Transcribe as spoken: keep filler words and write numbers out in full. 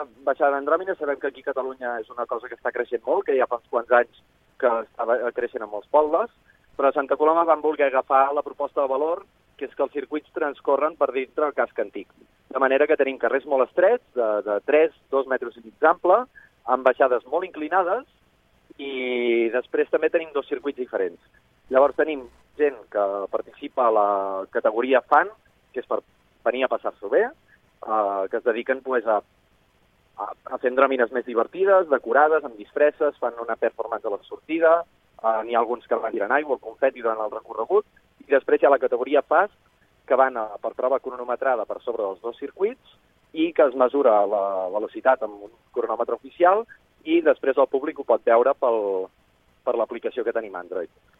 baixada d'andròmines sabem que aquí a Catalunya és una cosa que està creixent molt, que ja fa uns quants anys que estava creixent en molts pobles, però a Santa Coloma van voler agafar la proposta de valor, que és que els circuits transcorren per dintre del casc antic. De manera que tenim carrers molt estrets, de, de tres a dos metres i mig d'ample, amb baixades molt inclinades, i després també tenim dos circuits diferents. Llavors tenim gent que participa a la categoria fan, que és per venir a passar-s'ho bé, eh, que es dediquen pues, a, a, a fer andròmines més divertides, decorades, amb disfresses, fan una performance a la sortida, eh, n'hi ha alguns que van tirant aigua, el confeti durant el recorregut, i després hi ha la categoria fast, que van a, per prova cronometrada per sobre dels dos circuits i que es mesura la velocitat amb un cronòmetre oficial i després el públic ho pot veure pel, per l'aplicació que tenim Android.